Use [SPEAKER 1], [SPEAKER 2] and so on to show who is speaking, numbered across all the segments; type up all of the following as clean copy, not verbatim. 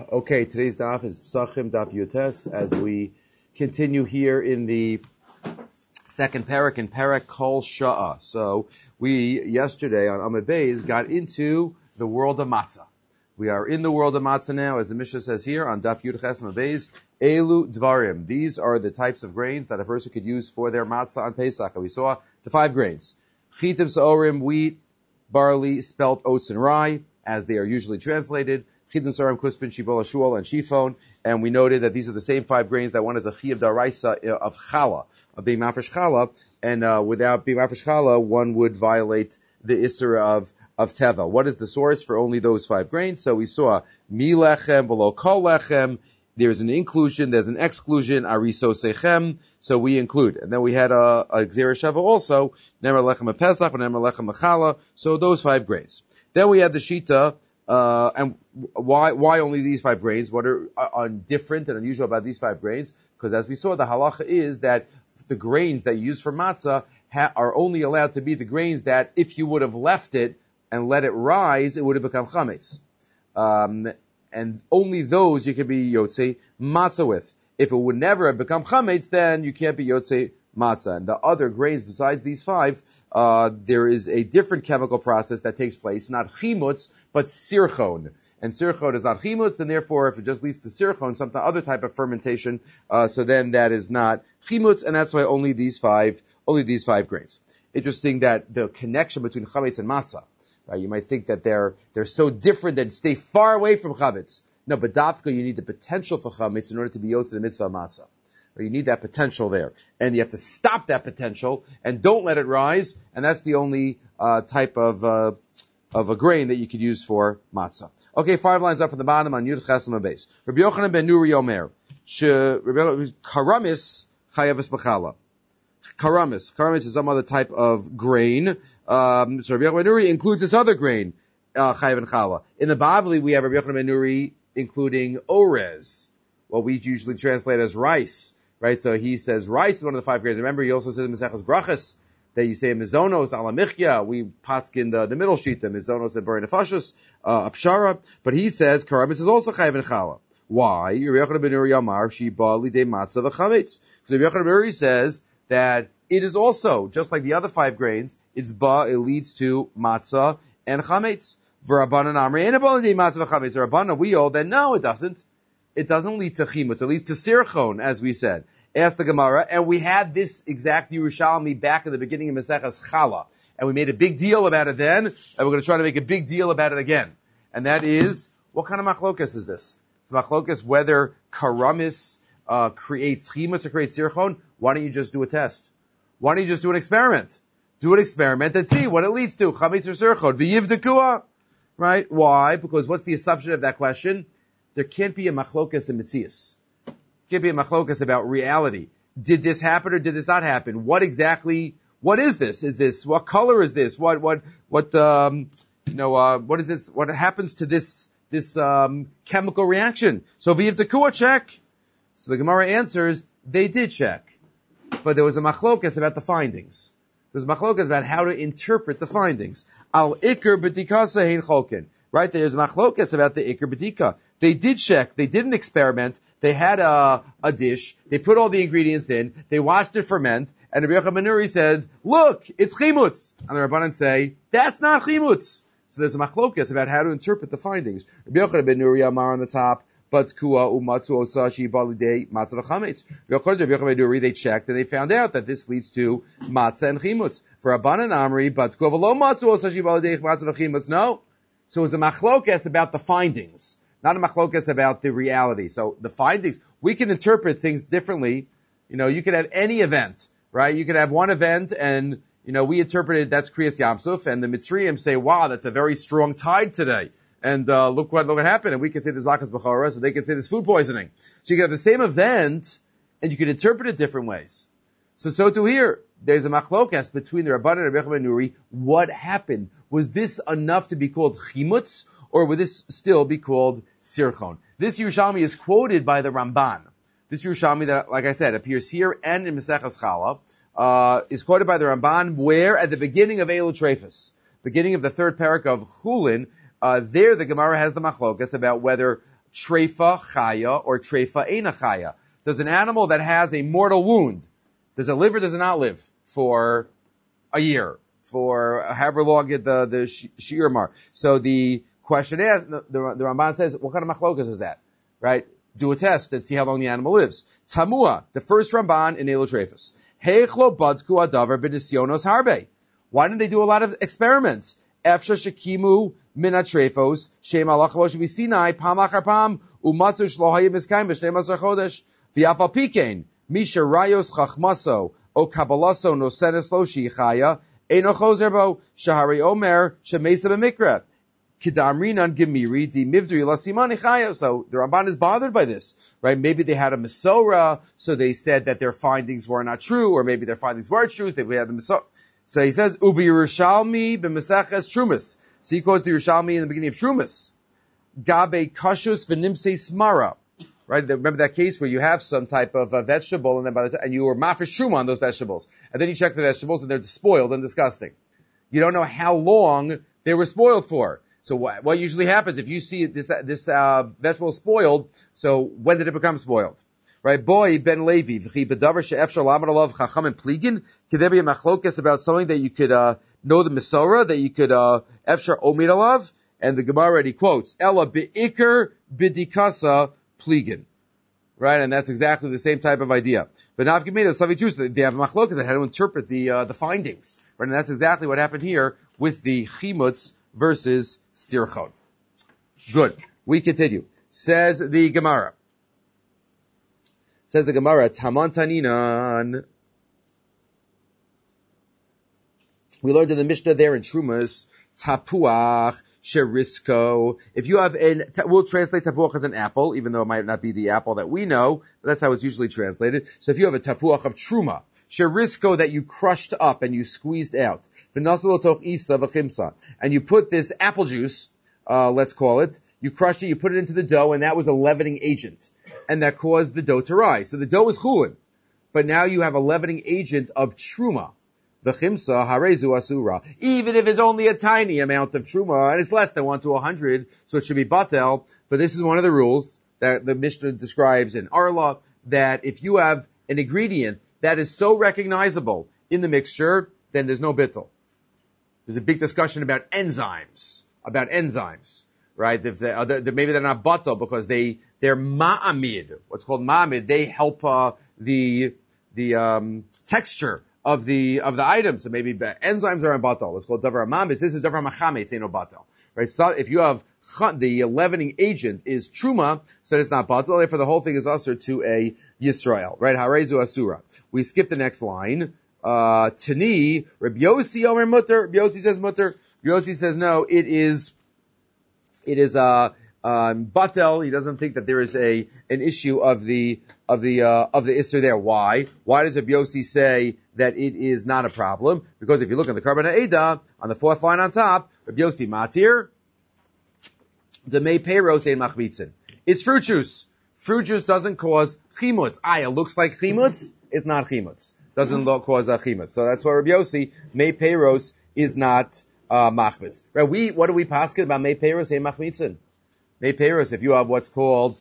[SPEAKER 1] Okay, today's daf is Psachim Daf Yutes as we continue here in the second parak in Parak Kol Sha'ah. So we yesterday on Amud Beis got into the world of matzah. We are in the world of matzah now, as the Mishnah says here on Daf Yud Ches Amud Beis. Elu Dvarim. These are the types of grains that a person could use for their matzah on Pesach. And we saw the 5 grains: chitim, saorim, wheat, barley, spelt, oats, and rye, as they are usually translated. Chitim, saorim, kuspin, shibola, shuol, and shifon. And we noted that these are the same 5 grains that one is a chi of daraisa of challah, of being mafresh challah, and without being mafresh challah, one would violate the isser of teva. What is the source for only those 5 grains? So we saw mi lechem, below kol lechem. There's an inclusion, there's an exclusion, ariso sechem, so we include. And then we had a Gzera Sheva also, nemer lechem pesach, nemer lechem challah, so those 5 grains. Then we had the shita, and why only these 5 grains? What are different and unusual about these 5 grains? Because as we saw, the halacha is that the grains that you use for matzah are only allowed to be the grains that if you would have left it and let it rise, it would have become chametz. And only those you can be yotzei matzah with. If it would never have become chametz, then you can't be yotzei matzah. And the other grains besides these 5, there is a different chemical process that takes place, not chimutz, but sirchon. And sirchon is not chimutz, and therefore if it just leads to sirchon, some other type of fermentation, so then that is not chimutz, and that's why only these 5 grains. Interesting that the connection between chametz and matzah. You might think that they're so different that stay far away from chametz. No, but dafka, you need the potential for chametz in order to be yotze the mitzvah of matzah. You need that potential there. And you have to stop that potential and don't let it rise, and that's the only type of a grain that you could use for matzah. Okay, 5 lines up from the bottom on Yud Ches Amud Beis. Rabbi Yochanan ben Nuri Omer, karamis chayavis b'chala. Karamis is some other type of grain. So Rabbi Yochanan ben Nuri includes this other grain, chayav and chala. In the Bavli, we have Rabbi Yochanan ben Nuri including orez, what we usually translate as rice, right? So he says rice is one of the 5 grains. Remember, he also says in Maseches Brachas that you say mizonos ala michya. We paskin the middle sheet, the mizonos and bari nefashos, apshara. But he says karamis is also chayav and chala. Why? Rabbi Yochanan ben Nuri Amar shiba lidei matzah v'chametz. So Rabbi Yochanan ben Nuri says that it is also, just like the other 5 grains, it leads to matzah and chametz. V'rabbanan amri ein ba lidei matzah v'chametz. Rabbanan, we hold that no, it doesn't. It doesn't lead to chimut. It leads to sirchon, as we said. Asked the Gemara, and we had this exact Yerushalmi back in the beginning of Maseches Chala, and we made a big deal about it then, and we're going to try to make a big deal about it again. And that is, what kind of machlokas is this? It's machlokas whether karamis creates chimut or creates sirchon. Why don't you just do a test? Why don't you just do an experiment? Do an experiment and see what it leads to. Chametz or sirchon. V'yivdekua. Right? Why? Because what's the assumption of that question? There can't be a machlokas in Metzias. Can't be a machlokas about reality. Did this happen or did this not happen? What is this? Is this, what color is this? What is this? What happens to this chemical reaction? So v'yivdekua, check. So the Gemara answers, they did check. But there was a machlokas about the findings. There was a machlokas about how to interpret the findings. Al ikr b'dikasa hein cholkin. Right? There's a machlokas about the ikr b'dika. They did check. They did an experiment. They had a dish. They put all the ingredients in. They watched it ferment. And Rabbi Yochanan ben Nuri said, look, it's chimutz. And the Rabbanan say, that's not chimutz. So there's a machlokas about how to interpret the findings. Rabbi Yochanan ben Nuri Amar on the top, but kua umatzu osashi balidei matzah v'chametz. Rabbi Yochanan ben Nuri, they checked and they found out that this leads to matzah and chimutz. For Rabbanan Amri, but kua v'lo matzu osashi balidei matzah v'chametz. No. So it was a machlokas about the findings, not a machlokas about the reality. So the findings, we can interpret things differently. You could have any event, right? You could have one event and, we interpret it, that's Kriyas Yamsuf, and the Mitzrayim say, wow, that's a very strong tide today. And, look what happened. And we can say this Lakas B'chara, so they can say this food poisoning. So you can have the same event, and you can interpret it different ways. So too here, there's a machlokas between the Rabbanan and Rabbi Yochanan ben Nuri. What happened? Was this enough to be called chimutz, or would this still be called sirchon? This Yerushalmi is quoted by the Ramban. This Yerushalmi that, like I said, appears here and in Maseches Chala, is quoted by the Ramban, where at the beginning of Eilu Trefus, beginning of the 3rd parak of Chulin, there the Gemara has the machlokas about whether treifa chaya or treifa eina chaya? Does an animal that has a mortal wound, does it live or does it not live for a year, for however long the shiur mar? So the question is, the Ramban says, what kind of machlokas is that? Right? Do a test and see how long the animal lives. Tamua, the first Ramban in Elotrefus. Heichlo badku adavar b'nisyonos harbe. Why didn't they do a lot of experiments? Efsha shekimu min atrefos shem alach v'oshevi Sinai pam achar pam umatzu shlohayim miskayim b'shnei masar chodesh v'yafal pikein misha rayos chachmaso o kabalaso nosenes lo shichaya eno chozer bo shahari omer shemesa b'mikra kidamrinan gemiri di mivdri lasimani chaya. So the Ramban is bothered by this, right? Maybe they had a Mesorah, so they said that their findings were not true, or maybe their findings were true, they had the Mesorah. So he says, Ubi Yerushalmi b'Meseches Trumas. So he quotes the Yerushalmi in the beginning of Trumas. Gabe kashus v'nimse smara. Right? Remember that case where you have some type of vegetable, and then and you were mafish truma on those vegetables. And then you check the vegetables, and they're spoiled and disgusting. You don't know how long they were spoiled for. So what usually happens if you see this vegetable spoiled? So when did it become spoiled? Right? Boy ben Levi v'chi bedavar she'efshar lamed alav chacham and pligin. Could there be a machlokas about something that you could know the Mesorah, that you could efshar omid alav? And the Gemara already quotes Ella beikar bidikasa pligin. Right? And that's exactly the same type of idea. But now they have a machlokas that how to interpret the findings. Right? And that's exactly what happened here with the chimutz versus sirchon. Good. We continue. Says the Gemara. Taman taninan. We learned in the Mishnah there in Trumas, tapuach sherisko. If you have we'll translate tapuach as an apple, even though it might not be the apple that we know, but that's how it's usually translated. So if you have a tapuach of truma, sherisko that you crushed up and you squeezed out, and you put this apple juice, let's call it, you crushed it, you put it into the dough, and that was a leavening agent. And that caused the dough to rise. So the dough is chulin. But now you have a leavening agent of truma. The chimsa harezu asura. Even if it's only a tiny amount of truma, and it's less than 1 to 100, so it should be batel. But this is one of the rules that the Mishnah describes in Arla, that if you have an ingredient that is so recognizable in the mixture, then there's no bittul. There's a big discussion about enzymes, right? If maybe they're not batel because they're ma'amid. What's called ma'amid, they help the texture of the item. So maybe enzymes are in batel. It's called davar ma'amid. This is davar machametz, ain't no batel. Right? So if you have the leavening agent is truma, so it's not batel. Therefore, the whole thing is usher to a Yisrael. Right? Harezu asura. We skip the next line. Tani, Rabbi Yossi Omer mutter. Rabbi Yossi says mutter. Rabbi Yossi says no, it is batel. He doesn't think that there is an issue of the Isser there. Why? Why does Rabbi Yossi say that it is not a problem? Because if you look at the Karban Ha'eda, on the 4th line on top, Rabbi Yossi matir, Demei Peiros ein machmitzin. It's fruit juice. Fruit juice doesn't cause chimutz. It looks like chimutz. It's not chimutz. Doesn't cause a chimutz. So that's why Rabbi Yossi, Mei Peiros is not machmitz. Right? What do we paskin about Mei Peiros ein machmitzin? Mei Peiros, if you have what's called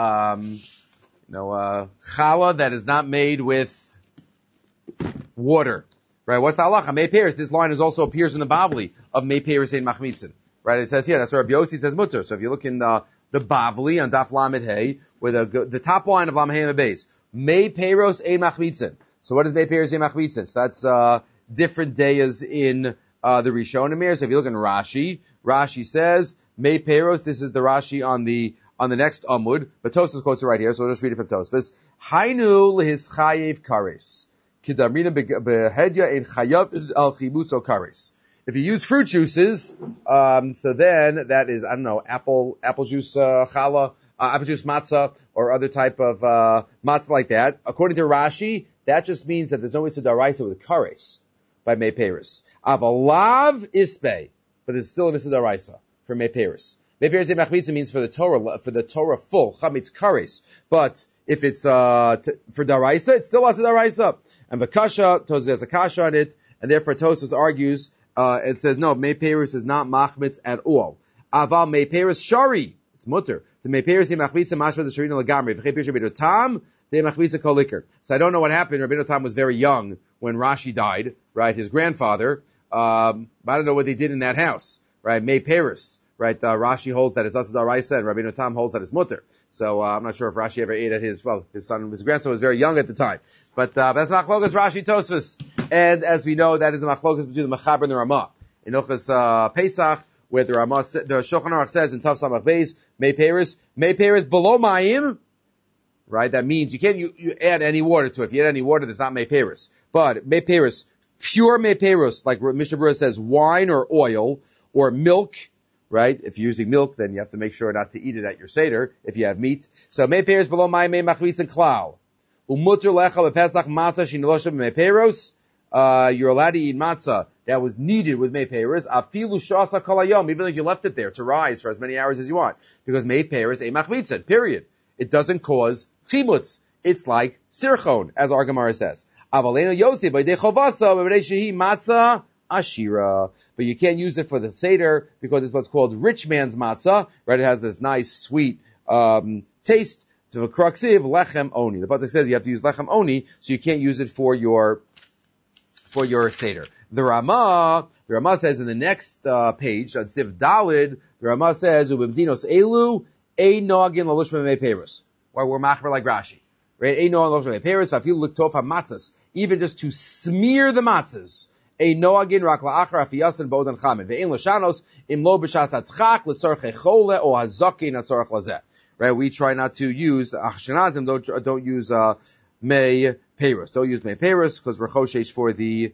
[SPEAKER 1] challah that is not made with water. Right? What's the halacha? Mei Peiros. This line also appears in the Bavli of Mei Peiros ein machmitzin. Right? It says here, that's where Rabbi Yossi says mutter. So if you look in the Bavli on Daf Lamed Hey, with the top line of Lamed Hey base, Mei Peiros ein machmitzin. So what is Mei Peiros ein machmitzin? So that's different days in the Rishonim here. So if you look in Rashi says Mei Peiros. This is the Rashi on the next Amud, but Tosfos quotes it right here, so we'll just read it from Tosfos. Hainu lehis chayev kares kidamrina behedya ein chayav al chibutzo kares. If you use fruit juices, so then that is, apple juice challah, apple juice matzah, or other type of matzah like that. According to Rashi, that just means that there's no Issa Daraisa with kares by Mei Peiros. Avalav ispe, but it's still an Issa Daraisa for Mei Peiros. Mei Peiros ein machmitzin means for the Torah full, chametz kares. But if it's for Daraisa, it's still Issa Daraisa. And the kasha, there's a kasha on it, and therefore Tosfos argues, it says, no, Mei Peiros is not machmitz at all. Aval Mei Peiros shari. It's mutter. The Meiperis Machmisa Mashma the Sharina Lagamri. V'chei Rabbeinu Tam the Machmisa Kol Iker. So I don't know what happened. Rabbeinu Tam was very young when Rashi died, right? His grandfather. I don't know what they did in that house, right? Meiperis, right? Rashi holds that it's Asad Araisa and Rabbeinu Tam holds that it's Mutter. So I'm not sure if Rashi ever ate at his grandson was very young at the time. But that's Machlokas Rashi Tosfos. And as we know, that is a Machlokas between the Machaber and the Ramah. In Ochas Pesach, where the Ramah, the Shulchan Aruch says in Tav Samach Beis, Meiperis below Mayim, right? That means you can't you add any water to it. If you add any water, that's not Meiperis. But Meiperis, pure Meiperis, like Mishnah Berurah says, wine or oil or milk, right? If you're using milk, then you have to make sure not to eat it at your Seder if you have meat. So Meiperis below Mayim, Machlis and Klal. Umutter lecha bepesach matzah shinelosha b'meiperos. You're allowed to eat matzah that was kneaded with meiperos. Afilu shasa kolayom, even though you left it there to rise for as many hours as you want, because meiperos a machmitzah. Period. It doesn't cause chimutz. It's like sirchon, as our Gemara says. Avaleno yosef b'ydei chovasa b'ydei shehi matzah ashira. But you can't use it for the seder because it's what's called rich man's matzah. Right? It has this nice sweet taste. To the kruxiv lechem oni. The pasuk says you have to use lechem oni, so you can't use it for your seder. The Ramah says in the next page on Siv Dalid, the Ramah says ubimdinos elu ein nogin lalushma meiperos. Or we're machmer like Rashi, right? Ein nogin lalushma meiperos. If you look tof hamatzas, even just to smear the matzahs. Ein nogin rak la'achar afiyasin bodan chamin. Ve'ein l'shanos im lo b'shas atchak l'tzorchei chole o hazakin atzorch lazeh. Right, we try not to use Ashkenazim. Don't use Mei Peros. Don't use Mei Peros because we're choshesh for the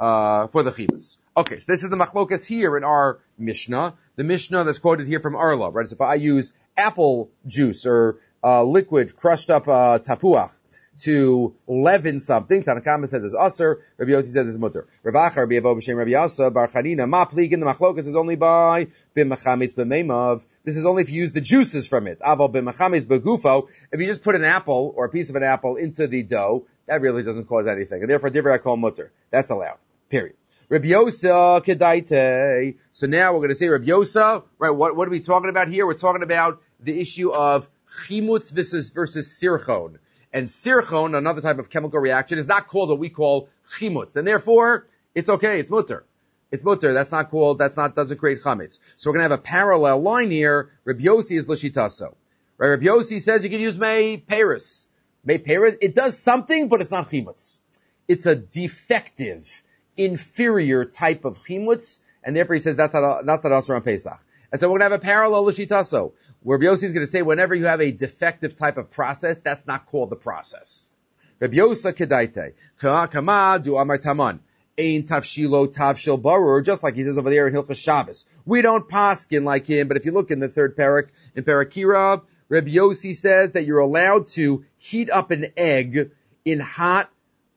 [SPEAKER 1] chivas. Okay, so this is the machlokas here in our Mishnah. The Mishnah that's quoted here from Arla. Right, so if I use apple juice or liquid crushed up tapuach to leaven something, Tanakama says it's aser, Rabbi Yossi says it's mutter. Rav Achar, Rabbi Avo b'shem Rabbi Yasa, Bar Chanina, ma pligin, the machlokas is only by b'machamis b'meimav. This is only if you use the juices from it. Aval b'machamis b'gufo, if you just put an apple or a piece of an apple into the dough, that really doesn't cause anything. And therefore, divrei I call mutter. That's allowed. Period. Rabbi Yosa kedaite. So now we're going to say Rabbi Yosa, right, what are we talking about here? We're talking about the issue of chimutz versus sirchon. And sirchon, another type of chemical reaction, is not called what we call chimutz. And therefore, it's okay, it's mutter. It's mutter, doesn't create chametz. So we're going to have a parallel line here. Rabbi Yossi is l'shitaso. Right, Rabbi Yossi says you can use Mei Peris. Mei Peris, it does something, but it's not chimutz. It's a defective, inferior type of chimutz, and therefore he says that's not also on Pesach. And so we're going to have a parallel l'shitaso. Where Rabbi Yossi is going to say, whenever you have a defective type of process, that's not called the process. Rabbi Yosa kedaite. Kama du amar taman. Ein tavshilo tavshil barur, just like he says over there in Hilchos Shabbos. We don't paskin like him, but if you look in the third parak, in Parakira, Rabbi Yossi says that you're allowed to heat up an egg in hot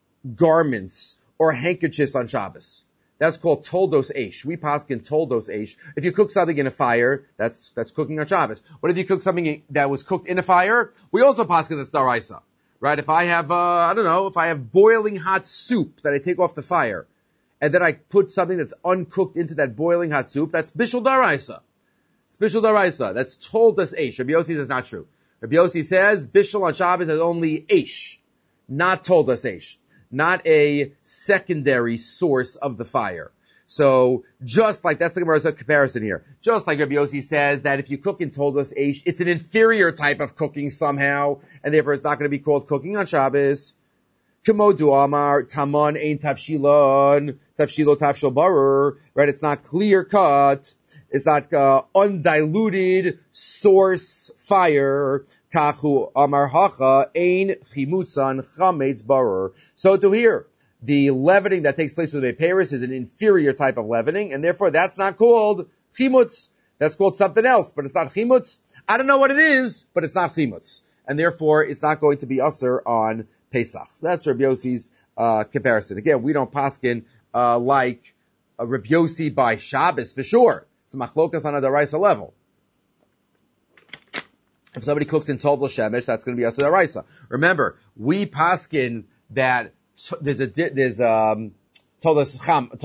[SPEAKER 1] garments or handkerchiefs on Shabbos. That's called toldos eish. We paskin toldos eish. If you cook something in a fire, that's cooking on Shabbos. But if you cook something that was cooked in a fire, we also paskin that's daraisa. Right? If I have, if I have boiling hot soup that I take off the fire, and then I put something that's uncooked into that boiling hot soup, that's bishul daraisa. It's bishul daraisa. That's toldos eish. Rabbi Yossi says not true. Rabbi Yossi says bishul on Shabbos is only eish, not toldos eish. Not a secondary source of the fire. So, just like, that's the Gemara's comparison here. Just like Rabbi Yossi says that if you cook in toldos eish, it's an inferior type of cooking somehow, and therefore it's not going to be called cooking on Shabbos. Kamodu amar taman ein tavshilon, tavshilo tavshil barur, right? It's not clear cut. It's not undiluted source fire. Kachu amar hacha ein chimutzan chametz barur. So to here, the leavening that takes place with Mei Peris is an inferior type of leavening, and therefore that's not called chimutz. That's called something else, but it's not chimutz. I don't know what it is, but it's not chimutz, and therefore it's not going to be usher on Pesach. So that's Rabbi Yossi's comparison. Again, we don't paskin like Rabbi Yossi by Shabbos for sure. It's a machlokas on a daraisa level. If somebody cooks in toldos shemesh, that's going to be usher daraisa. Remember, we paskin that there's toldos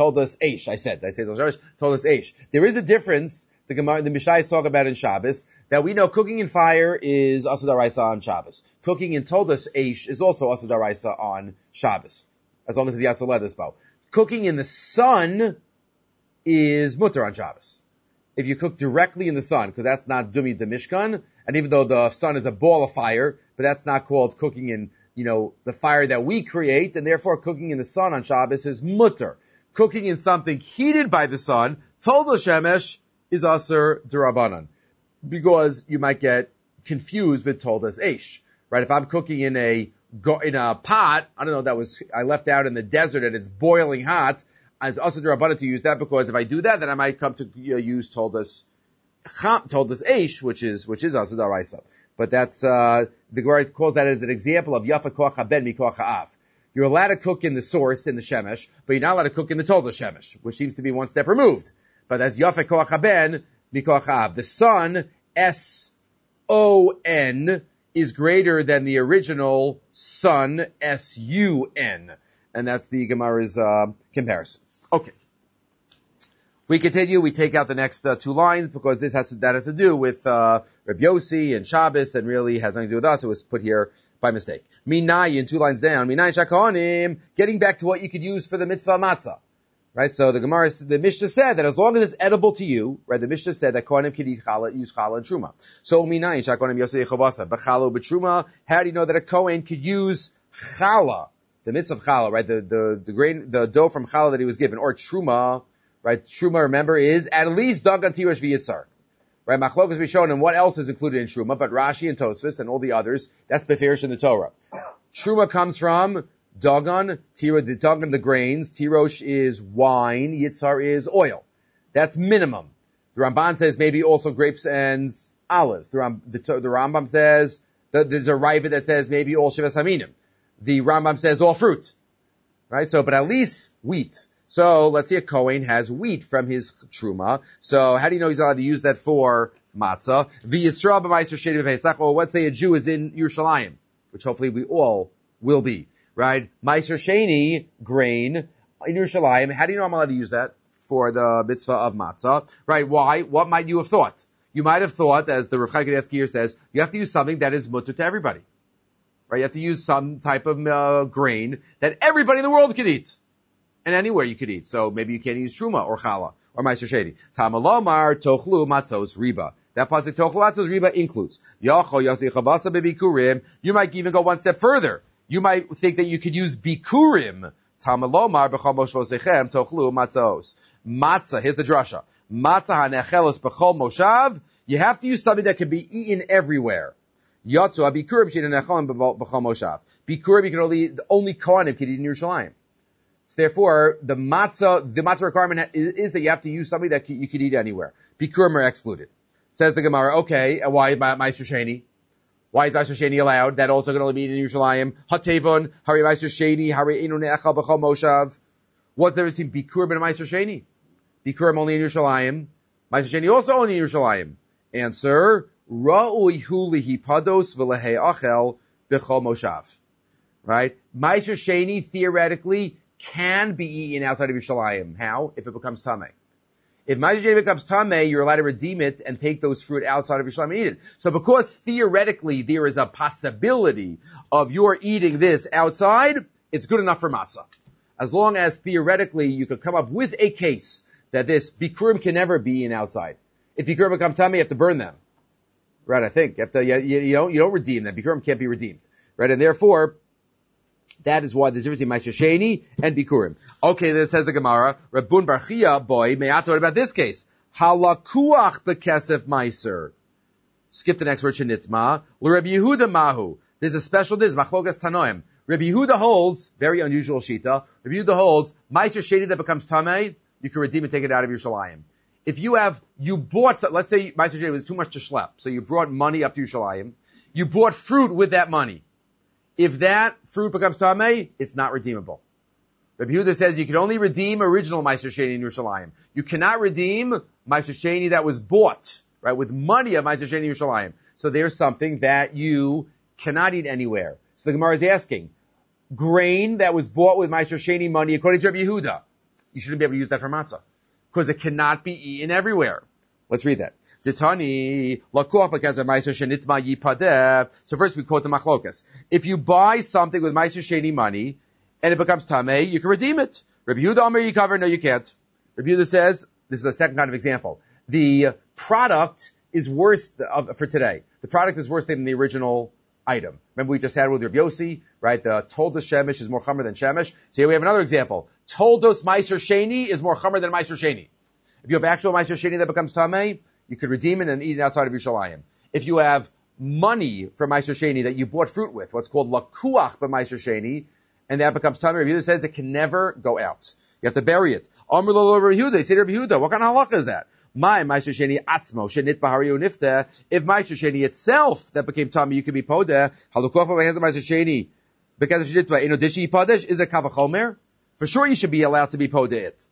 [SPEAKER 1] eish. I say toldos eish. There is a difference. The Mishnah is talking about in Shabbos that we know cooking in fire is Asur Daraisa on Shabbos. Cooking in Toldos Eish is also Asur Daraisa on Shabbos, as long as it's Yasser Ledesbo. Cooking in the sun is Mutter on Shabbos. If you cook directly in the sun, because that's not Dumi de Mishkan, and even though the sun is a ball of fire, but that's not called cooking in, the fire that we create, and therefore cooking in the sun on Shabbos is Mutter. Cooking in something heated by the sun, Toldos Shemesh, is Asur D'Rabbanan. Because you might get confused with Toldos Eish, right? If I'm cooking in a pot, I don't know, I left out in the desert and it's boiling hot, as Asur D'Rabbanan to use that, because if I do that, then I might come to use Toldos Eish, which is Asur D'Oraisa. But that's, the Gemara calls that as an example of Yafa Koach HaBen Mikoach HaAv. You're allowed to cook in the source, in the Shemesh, but you're not allowed to cook in the Toldos Shemesh, which seems to be one step removed. But that's Yafa Koach HaBen Mikoach HaAv. The sun, S-O-N, is greater than the original sun, S-U-N. And that's the Gemara's comparison. Okay. We continue. We take out the next two lines because that has to do with Reb Yossi and Shabbos, and really has nothing to do with us. It was put here by mistake. Minayin, 2 lines down. Minayin shakonim, getting back to what you could use for the mitzvah matzah. Right? So the Mishnah said that as long as it's edible to you, right? The Mishnah said that kohanim could eat challah, use challah and truma. So minayin shakonim yosei chavasa, b'challah b'truma. How do you know that a kohen could use challah, the mitzvah of challah, right? The grain, the dough from challah that he was given, or truma, right? Truma, remember, is at least dagan tirash v'yitzar. Right? Machlokas Rishonim, what else is included in truma? But Rashi and Tosfos and all the others, that's beferish in the Torah. Truma comes from dagan, the dagan, the grains, tirosh is wine, yitzhar is oil. That's minimum. The Ramban says maybe also grapes and olives. The Rambam says, there's a Raiva that says maybe all shivas haminim. The Rambam says all fruit. Right? So, but at least wheat. So let's say a Kohen has wheat from his truma. So how do you know he's allowed to use that for matzah? V'yisra b'maiser sheni b'Pesach. Or let's say a Jew is in Yerushalayim, which hopefully we all will be. Right? Maiser sheni, grain, in Yerushalayim. How do you know I'm allowed to use that for the mitzvah of matzah? Right? Why? What might you have thought? You might have thought, as the Rav Chaim Kanievsky here says, you have to use something that is mutter to everybody. Right? You have to use some type of grain that everybody in the world can eat. And anywhere you could eat. So maybe you can't use truma or challah or meiser sheni. Tamalomar tochlu matzos riba. That pasuk tochlu matzos riba includes. You might even go one step further. You might think that you could use bikurim. Tamalomar b'chol moshvosechem tochlu matzos. Matzah, here's the drasha. Matzah hanechelos b'chol moshav. You have to use something that can be eaten everywhere. Yotzu bikurim she'nechelim b'chol moshav. Bikurim, you can only kohanim can eat in Yerushalayim. So therefore, the matzah requirement is that you have to use something that you could eat anywhere. Bikurim are excluded. Says the Gemara, okay, why Meiser Sheni? Why is Meiser Sheni allowed? That also can only be eaten in Yerushalayim. Hatevon, Hari Meiser Sheni, Hari Einu Ne'echal B'chol Moshav. What's the difference between Bikurim and Meiser Sheni? Bikurim only in Yerushalayim. Meiser Sheni also only in Yerushalayim. Answer, Ra'ui hu lihipados v'lehei achel b'chol Moshav. Right? Meiser Sheni, theoretically, can be eaten outside of Yerushalayim. How? If it becomes tamei. If Meiser Sheni becomes tamei, you're allowed to redeem it and take those fruit outside of Yerushalayim and eat it. So because theoretically there is a possibility of your eating this outside, it's good enough for matzah. As long as theoretically you could come up with a case that this bikurim can never be eaten outside. If bikurim become tamei, you have to burn them. Right, I think. You don't redeem them. Bikurim can't be redeemed. Right, and therefore, that is why there's a difference between Meiser Sheni and Bikurim. Okay, then says the Gemara, Rabbun Bar Chia, boy, me'ata, what about this case? Halakuach bekesef Meiser. Skip the next word, Shenitma. L'Rabbi Yehuda Mahu. There's a special dish, Machlokas Tanoim. Rabbi Yehuda holds, very unusual shita, Rabbi Yehuda holds, Meiser Sheni that becomes Tamei, you can redeem and take it out of Yerushalayim. If you bought, let's say Meiser Sheni was too much to schlep, so you brought money up to Yerushalayim, you bought fruit with that money. If that fruit becomes tamei, it's not redeemable. Rabbi Yehuda says you can only redeem original Meiser Sheni in Yerushalayim. You cannot redeem Meiser Sheni that was bought, right, with money of Meiser Sheni in Yerushalayim. So there's something that you cannot eat anywhere. So the Gemara is asking, grain that was bought with Meiser Sheni money, according to Rabbi Yehuda, you shouldn't be able to use that for matzah. Because it cannot be eaten everywhere. Let's read that. Ditani, lakuach b'kezer meiser shenitma yipadeh. So first we quote the machlokas. If you buy something with meiser sheni money, and it becomes tamei, you can redeem it. Rabbi Yehuda Amar Yikaver, no you can't. Rabbi Yehuda says, this is a second kind of example. The product is worse for today. The product is worse than the original item. Remember we just had it with Rabbi Yossi, right? The toldos shemesh is more chamer than shemesh. So here we have another example. Toldos meiser sheni is more chamer than meiser sheni. If you have actual meiser sheni that becomes tamei, you could redeem it and eat it outside of Yerushalayim. If you have money from Meiser Sheni that you bought fruit with, what's called lakuach b'Meiser Sheni, and that becomes tamei, Rabbi Yehuda says it can never go out. You have to bury it. Amr lo Rabbi Yehuda, they say to Rabbi Yehuda, what kind of halacha is that? My Meiser Sheni atzmo shenit bahari unifte. If Meiser Sheni itself that became tamei, you could be podeh. Halukuach b'Meiser Sheni because if shenitba eno dishi padesh is a kavachomer. For sure, you should be allowed to be podeh it.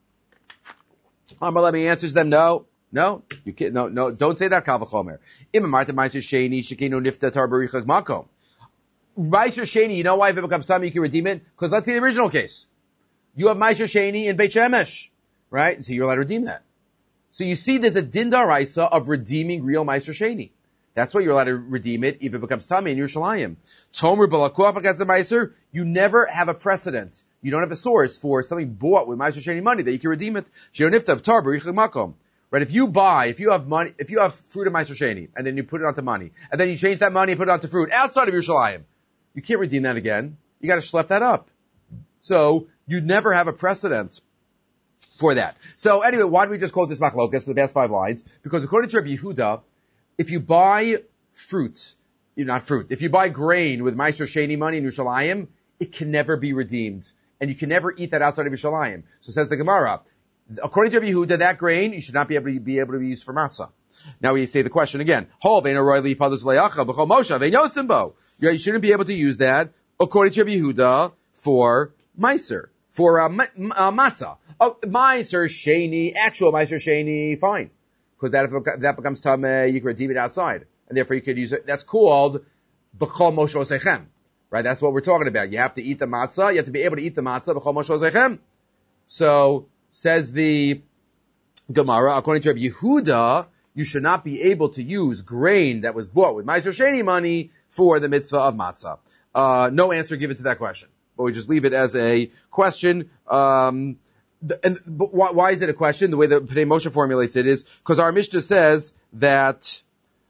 [SPEAKER 1] Amr Levi answers them, no, you can't, no, don't say that, Kavachomer. Imamarta Meiser Sheni, Shekino Nifta Tarbarichag Makom. Meiser Sheni, you know why if it becomes time you can redeem it? Because let's see the original case. You have Meiser Sheni in Beit Shemesh, right? So you're allowed to redeem that. So you see there's a din daraisa of redeeming real Meiser Sheni. That's why you're allowed to redeem it if it becomes tamei in Yerushalayim. Tomer b'lakuach against the Meiser, you never have a precedent. You don't have a source for something bought with Meiser Sheni money that you can redeem it. She'onifta Tarbarichag Makom. Right, if you have money, if you have fruit of Meiser Sheni, and then you put it onto money, and then you change that money and put it onto fruit outside of Yerushalayim, you can't redeem that again. You gotta schlep that up. So, you never have a precedent for that. So anyway, why do we just quote this machlokas for the past 5 lines? Because according to Rabbi Yehuda, if you buy fruit, if you buy grain with Meiser Sheni money in Yerushalayim, it can never be redeemed. And you can never eat that outside of Yerushalayim. So says the Gemara, according to Rabbi Yehuda, that grain, you should not be able to be used for matzah. Now we say the question again. You shouldn't be able to use that, according to Rabbi Yehuda, for meiser, for matzah. Oh, meiser sheni, actual meiser sheni, fine. Because that becomes tamei, you can redeem it outside. And therefore you could use it. That's called b'chol moshe osechem. Right? That's what we're talking about. You have to eat the matzah. You have to be able to eat the matzah b'chol moshe osechem. So, says the Gemara, according to Rabbi Yehuda, you should not be able to use grain that was bought with Meiser Sheni money for the mitzvah of matzah. No answer given to that question, but we just leave it as a question. But why is it a question? The way that Pnei Moshe formulates it is because our Mishnah says that.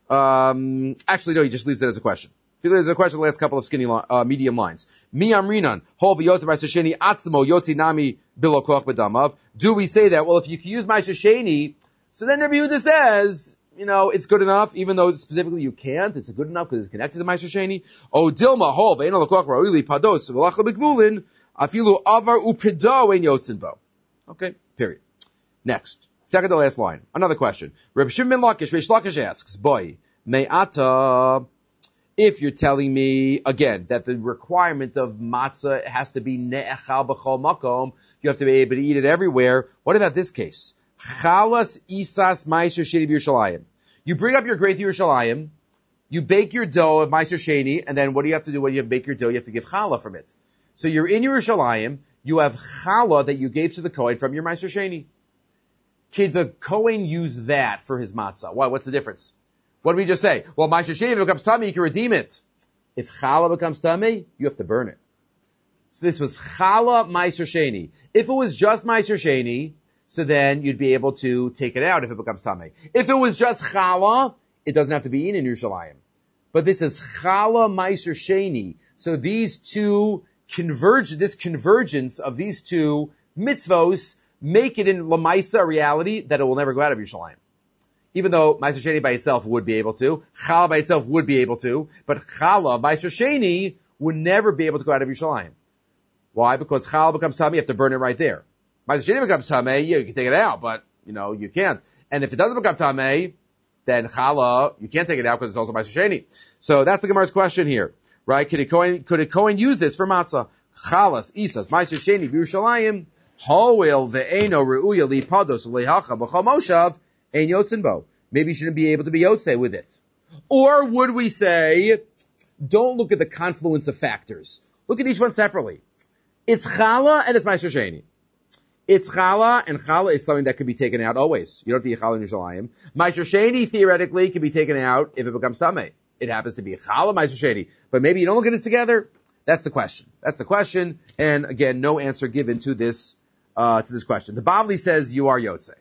[SPEAKER 1] Actually, no, he just leaves it as a question. There's a question, the last couple of skinny, medium lines. Mi amrinan, hol v'yotze Meiser Sheni atzmo yotzi nami bilokoch b'damav. Do we say that? Well, if you can use Meiser Sheni, so then Rabbi Yehuda says, it's good enough, even though specifically you can't, it's good enough because it's connected to Meiser Sheni. O dilma hol v'eno lokoch ra'uli pados v'lachla b'gvulin, afilu avar upido ein yotzin bo. Okay, period. Next. Second to last line. Another question. Rabbi Shimon ben Lakish, Reish Lakish asks, boy, me'ata, if you're telling me, again, that the requirement of matzah has to be ne'echal b'chol makom, you have to be able to eat it everywhere. What about this case? Chalas isas meiser sheni b'Yerushalayim. You bring up your grain to Yerushalayim, you bake your dough of meiser sheni, and then what do you have to do when you bake your dough? You have to give challah from it. So you're in Yerushalayim, you have challah that you gave to the Kohen from your meiser sheni. Can the Kohen use that for his matzah? Why? What's the difference? What did we just say? Well, Meiser Sheni, if it becomes tamei, you can redeem it. If challah becomes tamei, you have to burn it. So this was challah Meiser Sheni. If it was just Meiser Sheni, so then you'd be able to take it out if it becomes tamei. If it was just challah, it doesn't have to be eaten in Yerushalayim. But this is challah Meiser Sheni. So these two this convergence of these two mitzvos make it in Lamaisa a reality that it will never go out of Yerushalayim. Even though Meiser Sheni by itself would be able to, Challah by itself would be able to, but Challah, Meiser Sheni, would never be able to go out of Yerushalayim. Why? Because Challah becomes tamei, you have to burn it right there. Meiser Sheni becomes tamei, you can take it out, but, you can't. And if it doesn't become tamei, then Challah, you can't take it out because it's also Meiser Sheni. So that's the Gemara's question here. Right? Could a Kohen use this for matzah? Chalas, Isas, Meiser Sheni, Yerushalayim, Ho'il ve'eno re'uya li pados le'hacha b'chol moshav, ein yotzin bo. Maybe you shouldn't be able to be yotze with it. Or would we say, don't look at the confluence of factors. Look at each one separately. It's challah and it's Meiser Sheni. It's challah, and challah is something that can be taken out always. You don't have to eat challah in Yerushalayim. Ma'aser sheni theoretically can be taken out if it becomes tameh. It happens to be challah ma'aser sheni, but maybe you don't look at this together. That's the question. And again, no answer given to this question. The Bavli says you are yotzei.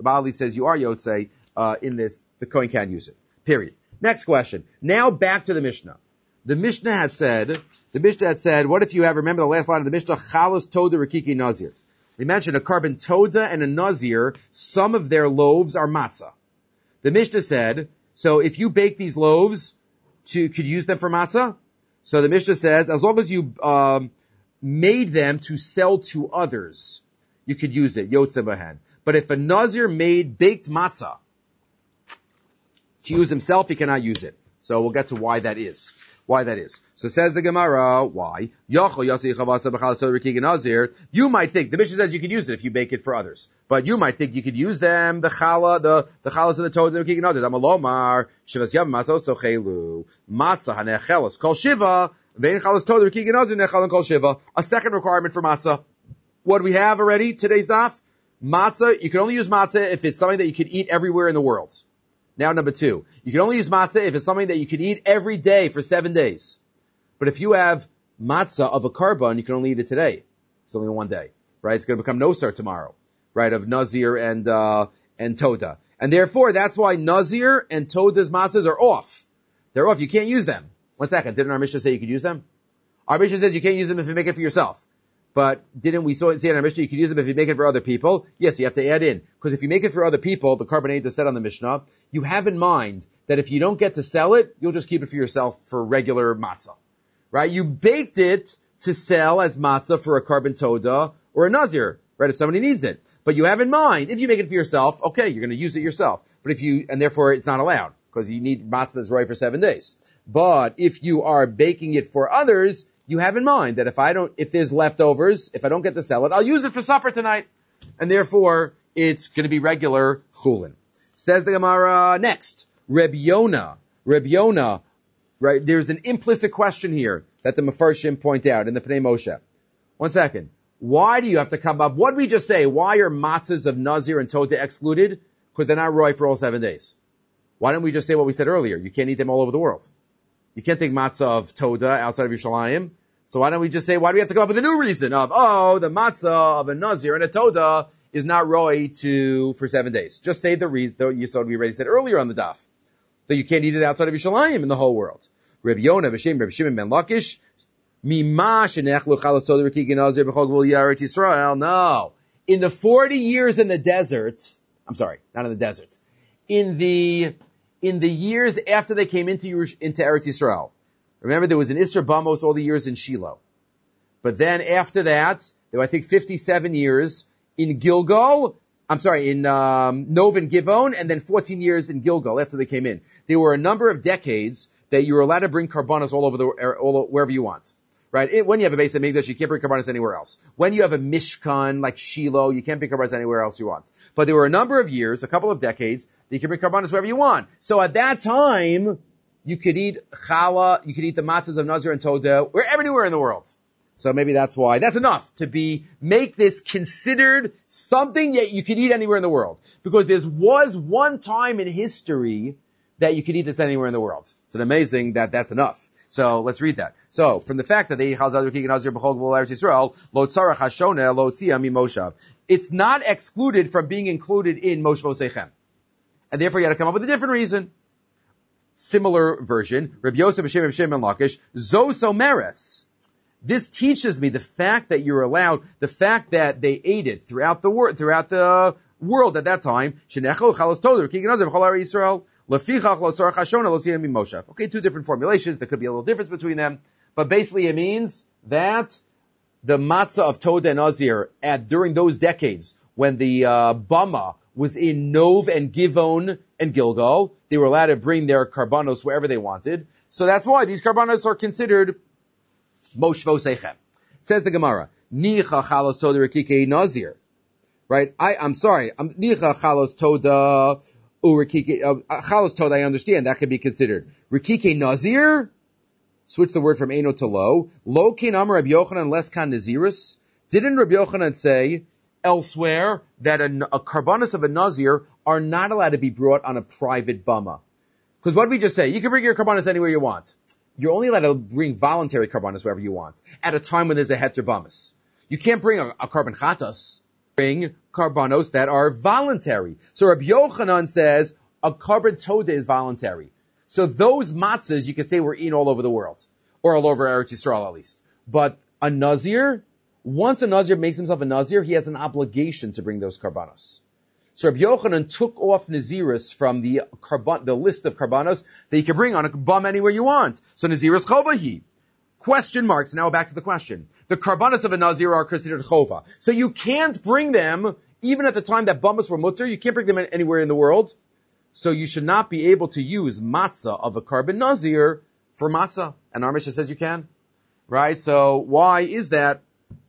[SPEAKER 1] In this. The Kohen can use it. Period. Next question. Now back to the Mishnah. The Mishnah had said, what if you have, remember the last line of the Mishnah, chalas toda rikiki nazir. We mentioned a carbon toda and a nazir, some of their loaves are matzah. The Mishnah said, so if you bake these loaves, could you use them for matzah? So the Mishnah says, as long as you made them to sell to others, you could use it, yotzeh bahan. But if a nazir made baked matzah to use himself, he cannot use it. So we'll get to why that is. So says the Gemara, why? You might think, the Mishnah says you can use it if you bake it for others. But you might think you could use them, the challah, the chalas and the toad and the rikiki nazir. Amalomar, shivas yam matzah sochelu, matzah hanechelos, kol shiva, vein chalas toad and rikiki nazir, nechel and kol shiva. A second requirement for matzah. What do we have already, today's daf? Matzah, you can only use matzah if it's something that you could eat everywhere in the world. Now number 2, you can only use matzah if it's something that you could eat every day for 7 days. But if you have matzah of a carbon, you can only eat it today. It's only one day, right? It's going to become nosar tomorrow, right? Of nazir and toda. And therefore, that's why nazir and toda's matzahs are off. They're off. You can't use them. 1 second. Didn't our Mishnah say you could use them? Our Mishnah says you can't use them if you make it for yourself. But didn't we see in our Mishnah you could use them if you make it for other people? Yes, you have to add in. Because if you make it for other people, the carbonate that's said on the Mishnah, you have in mind that if you don't get to sell it, you'll just keep it for yourself for regular matzah. Right? You baked it to sell as matzah for a carbon toda or a nazir, right? If somebody needs it. But you have in mind, if you make it for yourself, okay, you're going to use it yourself. But and therefore it's not allowed, because you need matzah that's right for 7 days. But if you are baking it for others, you have in mind that if there's leftovers, if I don't get to sell it, I'll use it for supper tonight. And therefore, it's going to be regular chulin. Says the Gemara next. Reb Yonah, right? There's an implicit question here that the Mefarshim point out in the Pnei Moshe. 1 second. Why do you have to come up? What did we just say? Why are matzahs of Nazir and Toda excluded? Because they're not roy for all 7 days. Why don't we just say what we said earlier? You can't eat them all over the world. You can't take matzah of Toda outside of Yerushalayim. So why don't we just say, why do we have to come up with a new reason of, the matzah of a Nazir and a Toda is not roy for 7 days. Just say the reason, the Yisod we already said earlier on the daf, that you can't eat it outside of Yerushalayim in the whole world. Reb Yonah, V'shem, Reb Shimon ben Lakish, Mima shenechlu chalas toda rikiki nazir b'chol gvul Eretz Yisrael. No. In the 40 years in the desert, I'm sorry, not in the desert, in the years after they came into Eretz Yisrael. Remember, there was an Isser Bamos all the years in Shiloh. But then after that, there were, I think, 57 years in Nov and Givon, and then 14 years in Gilgal after they came in. There were a number of decades that you were allowed to bring karbanos wherever you want. Right? When you have a base of Mikdash, you can't bring karbanos anywhere else. When you have a Mishkan, like Shiloh, you can't bring karbanos anywhere else you want. But there were a number of years, a couple of decades, that you can bring karbanos wherever you want. So at that time, you could eat challah, you could eat the matzahs of Nazir and Toda, anywhere in the world. So maybe that's why. That's enough to make this considered something that you could eat anywhere in the world. Because there was one time in history that you could eat this anywhere in the world. It's amazing that's enough. So let's read that. So from the fact that they Nazir b'chol gvul Eretz Yisrael, lo tzarach hashoneh lo tzia mimoshav. It's not excluded from being included in Moshe Vosechem. And therefore you had to come up with a different reason. Similar version, Reb Yosef B'Shem Reb Shimon ben Lakish, Zos Omeres. This teaches me the fact that you're allowed, the fact that they ate it throughout the world at that time. Shenechel chalos toda rikiki nazir b'chol Eretz Yisrael. Lefichach lo tzarach hashoneh lo tzia mimoshav. Okay, 2 different formulations. There could be a little difference between them, but basically it means that the matzah of Toda and Nazir during those decades when the Bama was in Nov and Givon and Gilgal, they were allowed to bring their karbanos wherever they wanted. So that's why these karbanos are considered Moshe Vosechem. Says the Gemara, Nicha chalos toda rikiki nazir. Right? I'm sorry. Nicha chalos toda urikiki, chalos toda, I understand. That could be considered. Rikiki nazir? Switch the word from eno to lo. Lo kin amar Rabbi Yochanan les kan nazirus. Didn't Rabbi Yochanan say elsewhere that a karbanos of a nazir are not allowed to be brought on a private bama. Because what did we just say? You can bring your karbanos anywhere you want. You're only allowed to bring voluntary karbanos wherever you want, at a time when there's a heter bamas. You can't bring a karban chatas. Bring karbanos that are voluntary. So Rabbi Yochanan says a karban toda is voluntary. So those matzahs you can say were eaten all over the world, or all over Eretz Yisrael at least. But a nazir, once a nazir makes himself a nazir, he has an obligation to bring those karbanos. So Rabbi Yochanan took off Naziris from the list of karbanos that you can bring on a bum anywhere you want. So Naziris chovahi. Question marks. Now back to the question. The karbanos of a nazir are considered chova. So you can't bring them, even at the time that bummas were mutter, you can't bring them anywhere in the world. So you should not be able to use matzah of a karban nazir for matzah. And our Mishnah says you can. Right? So why is that?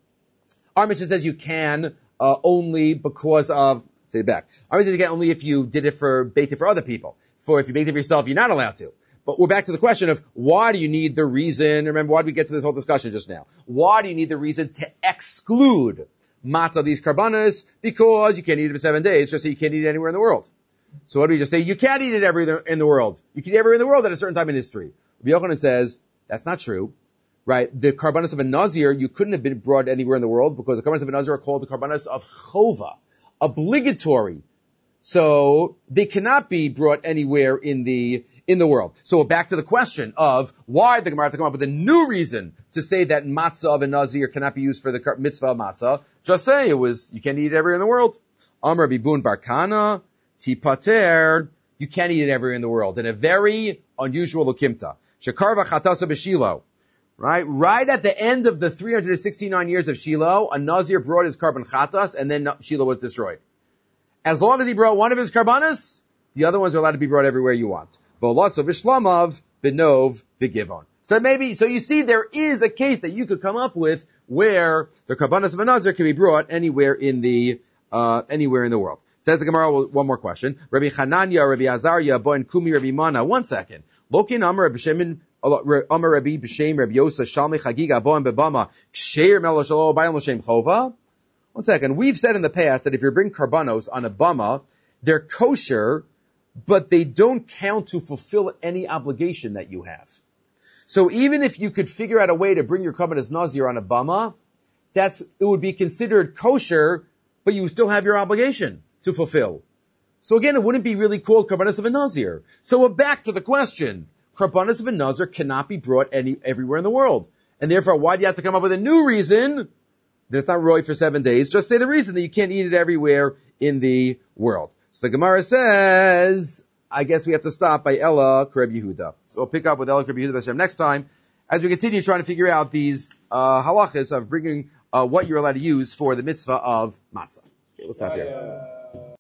[SPEAKER 1] Our Mishnah says you can only because of, say it back. Our Mishnah says you can only if you did it for baked it for other people. If you baked it for yourself, you're not allowed to. But we're back to the question of why do you need the reason? Remember, why did we get to this whole discussion just now? Why do you need the reason to exclude matzah of these karbanas? Because you can't eat it for 7 days, just so you can't eat it anywhere in the world. So what do we just say? You can't eat it everywhere in the world. You can eat it everywhere in the world at a certain time in history. Rabbi Yochanan says, that's not true. Right? The karbanas of a nazir, you couldn't have been brought anywhere in the world because the karbanas of a nazir are called the karbanas of chova, obligatory. So they cannot be brought anywhere in the world. So we're back to the question of why the Gemara have to come up with a new reason to say that matzah of a nazir cannot be used for the mitzvah of matzah. Just say you can't eat it everywhere in the world. Amar Bibun Barkana, Tipater, you can't eat it everywhere in the world. In a very unusual lokimta. Shekarva Chatasa B'Shilo. Right at the end of the 369 years of Shiloh, a nazir brought his karban chatas and then Shiloh was destroyed. As long as he brought one of his karbanas, the other ones are allowed to be brought everywhere you want. V'olaso v'shlamav b'nov v'givon. So you see there is a case that you could come up with where the karbanas of a nazir can be brought anywhere in the world. Says the Gemara, one more question. Rabbi Chananya, Rabbi Azariah, Boen Kumi, Rabbi Mana. 1 second. Lokin Amar B'Shem Amar Rabbi B'Shem Rabbi Yosa Shalmei Chagiga Boen Bebama Ksheir Melo Shalo Bayam L'Shem Chova. 1 second. We've said in the past that if you bring karbanos on a bama, they're kosher, but they don't count to fulfill any obligation that you have. So even if you could figure out a way to bring your karbanos nazir on a bama, it would be considered kosher, but you still have your obligation to fulfill. So again, it wouldn't be really called karbanos of a nazir. So we're back to the question. Karbanos of a nazir cannot be brought everywhere in the world. And therefore, why do you have to come up with a new reason that it's not roy for 7 days? Just say the reason that you can't eat it everywhere in the world. So the Gemara says, I guess we have to stop by Ella Kreb Yehuda. So we'll pick up with Ella Kreb Yehuda next time as we continue trying to figure out these halachas of bringing what you're allowed to use for the mitzvah of matzah. Okay, we'll stop here.